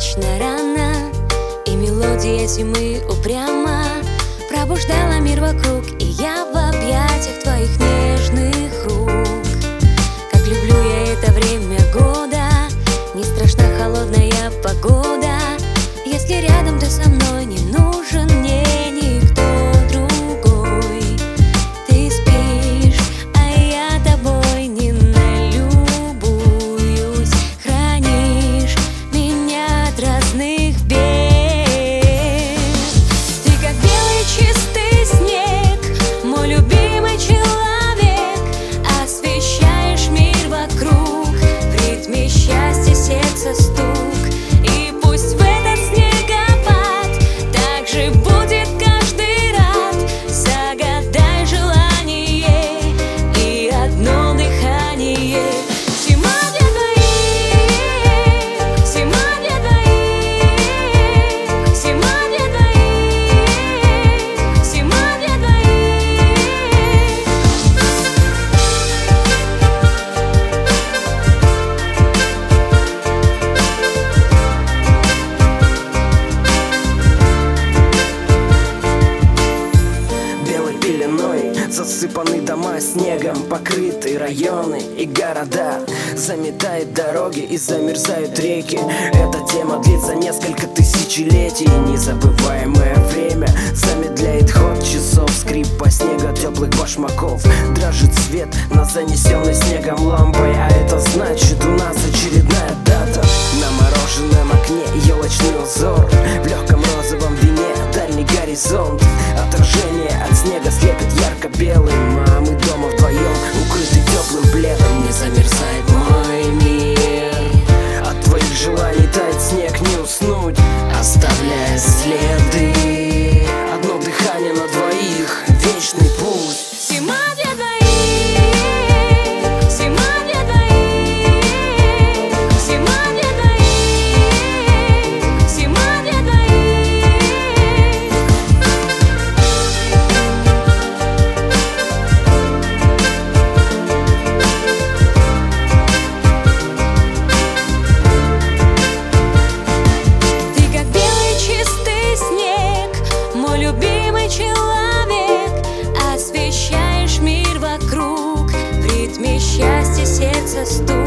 вечно рано, и мелодия зимы упрямо пробуждала мир вокруг, и я в объятиях твоих нежных рук. Как люблю я это время года, не страшна холодная погода, если рядом ты со мной, не нужен мне никто другой. Ты спишь, а я тобой не налюбуюсь, хранишь меня от разных бед. Ты как белый чистый снег, мой любимый человек, освещаешь мир вокруг, в ритме счастья сердца стук. И пусть в этот снегопад так же будет каждый рад, загадай желание и одно дыхание. Зима для двоих, зима для двоих, зима для двоих, зима для двоих. Белой пеленой засыпаны дома, снегом покрыты районы и города. Заметает дороги и замерзают реки. Эта тема длится несколько тысячелетий. Незабываемое время замедляет ход часов, скрип по снегу теплых башмаков. Дрожит свет на занесенной снегом лампой, а это значит, у нас очередная дата. На мороженом окне елочный узор, в легком розовом вине дальний горизонт. Отражение от снега слепит ярко-белым, а мы дома вдвоем, укрыты теплым пледом. Не замерзает мой мир, от твоих желаний тает снег, не уснуть, оставляя следы. Одно дыхание на двоих, вечный путь. Зима для двоих, зима для двоих, зима для двоих, зима для двоих. Ты как белый чистый снег, мой любимый человек, освещаешь мир вокруг, в ритме счастья сердца стук.